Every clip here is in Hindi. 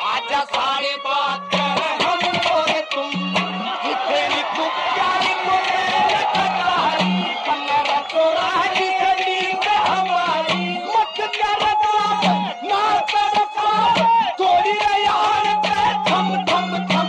आजा सारे बात कर हम और तुम तेरी प्यारी को लटकाई पंगरा चोराई सदी का हमारी मत कर ना कर थोड़ी यार थम थम थम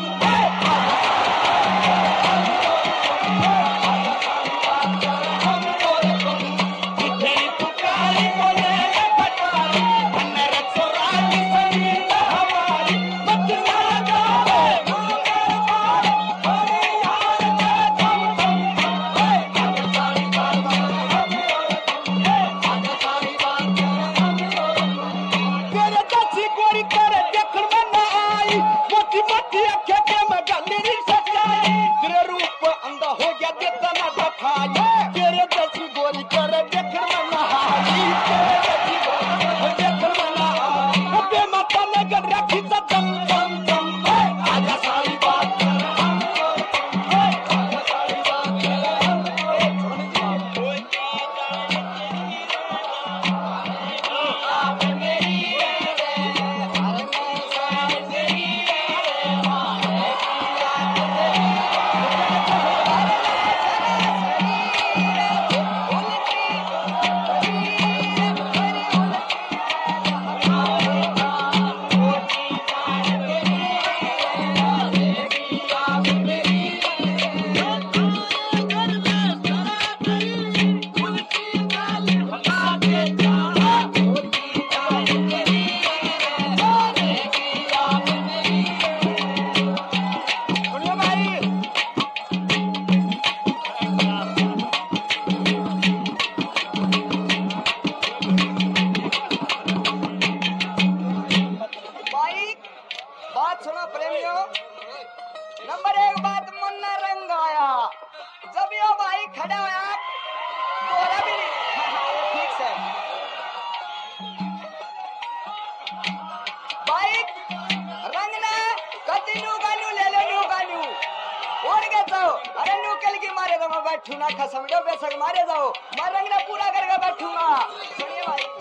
बैठूंगा खसमड़ो बेसक मारे जाओ मैं रंगना पूरा करके बैठूंगा। सुनिए भाई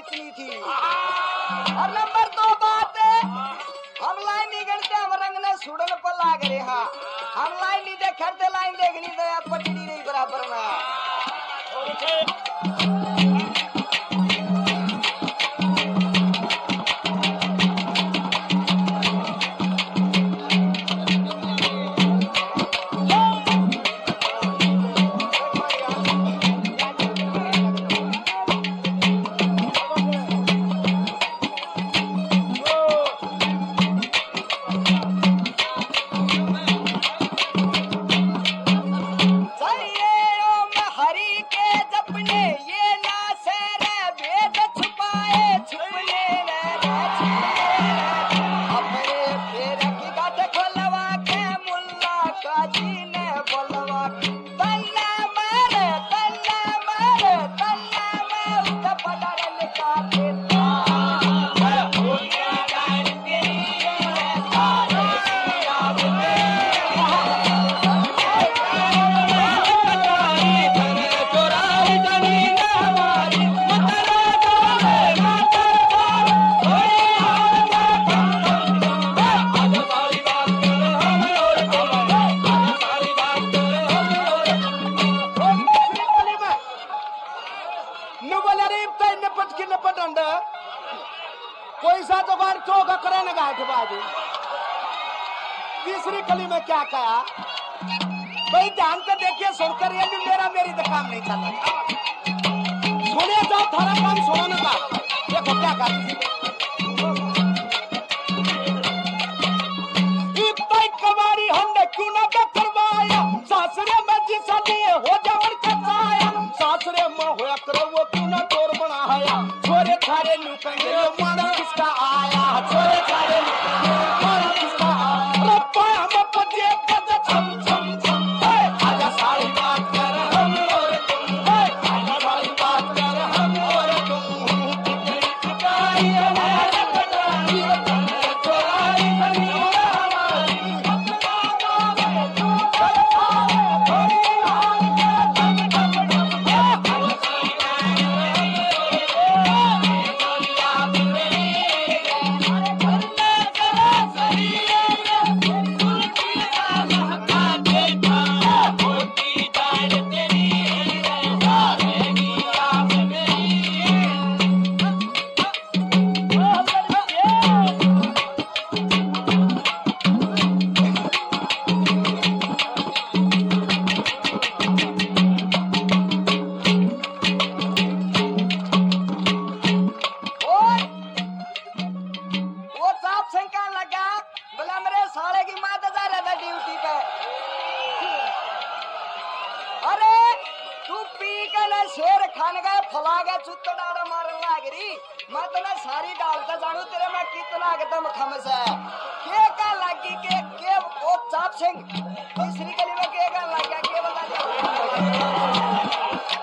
बेचनी थी। और नंबर 2 बात है, हम लाइन नहीं गणते, हम रंग ने सुड़न पर लाग रहे हैं। हम लाइन नहीं देख करते, लाइन देखनी तो आप पटनी नहीं बराबर में। तीसरी कली में क्या कहा भाई, ध्यान से देखिए, सुनकर ये भी मेरी तो काम नहीं चलता। सुनिए जाओ, थारा काम सुनाने का। देखो क्या कहा, कमारी हमने क्यों ना करवाया, सासरे में जिसा लिए हो जावन कचाया, सासरे में होया करो वो क्यों ना चोर बनाया, छोरे थारे लुकेंगे यो मारा किसका आया, छोरे थारे लुकेंगे मारा किसका आया, रब्बा हम पजे पज छम छम छम, आजा सारी बात कर हम और तुम, आजा सारी बात कर हम और तुम, कितनी हमारा कटाई चोराई बनी शेर खान गए फला गए चुत्त डाड़ा मारन लागरी, मैं तो ना सारी डालता जानू तेरे में कितना एकदम खमस है। क्या लगी के ओ चाप सिंह तीसरी गली में क्या लग गया, के बता दे।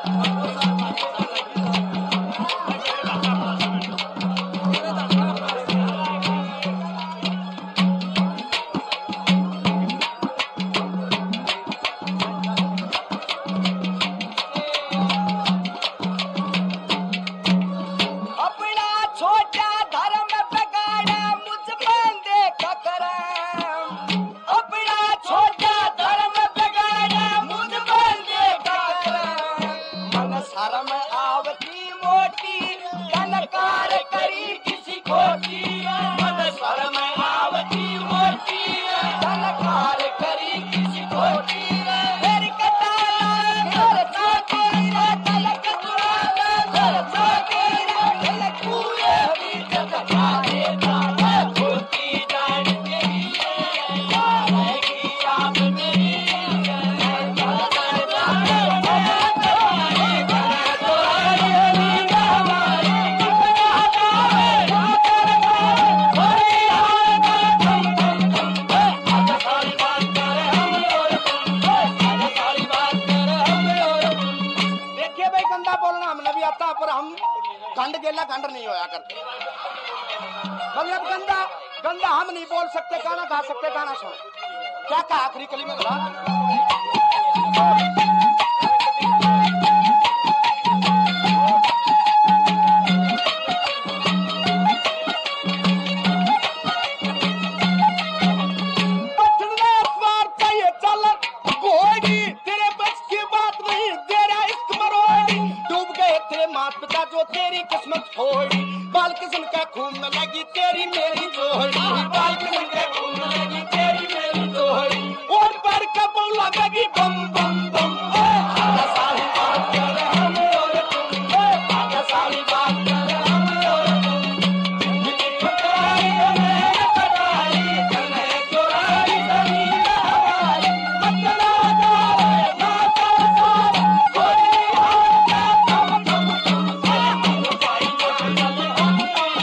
गंड गेला गंड नहीं होया करते, मतलब गंदा हम नहीं बोल सकते, गाना गा सकते, गाना सुनो। क्या कहा आखिरी कली में बता, बाल किस्म का खून में लगी तेरी मेरी जोड़ी, बाल किस्म का खून में लगी तेरी मेरी जोड़ी, और पर कब लगेगी बम बम बम। आजा सारी बात करे हम और तुम, आजा सारी बात करे हम और तुम, खटाई में खटाई चले चोराई जमीन हमारी, मतला जाए माता सारा कोई हाल क्या कम कम कम, भाई को चले हम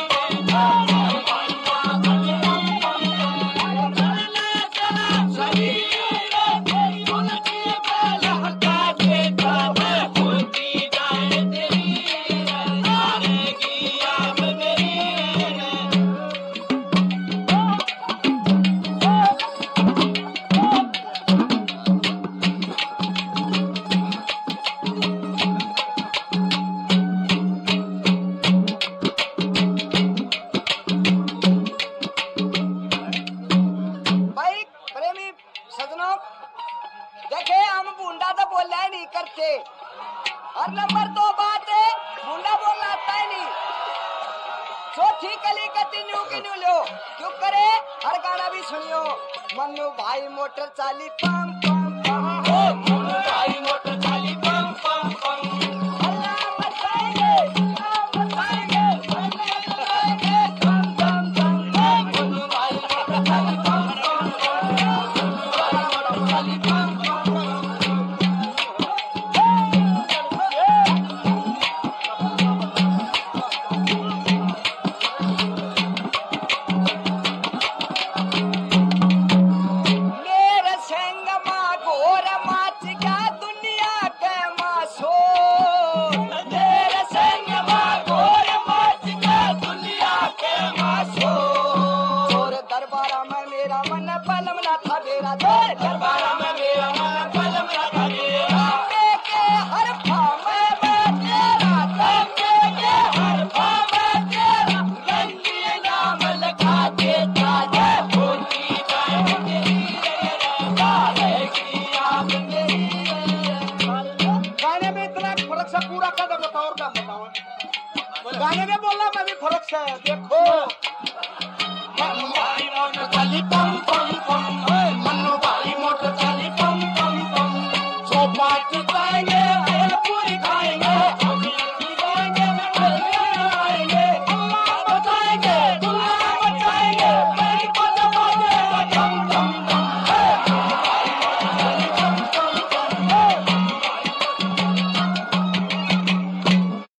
और नंबर 2 बात है मुंडा बोलना आता है नहीं, चौथी कली कंटिन्यू किन्यू लो क्यों करे, हर गाना भी सुनियो, मन्नू भाई मोटर चाली पम पम पम, ओ मन्नू भाई मोटर चाली पम पम पम, अल्लाह बचाएंगे पम पम पम, मन्नू भाई मोटर चाली पम पम पम, मोटर चाली पम पम। गाने में बोलना मैं भी फर्क से देखो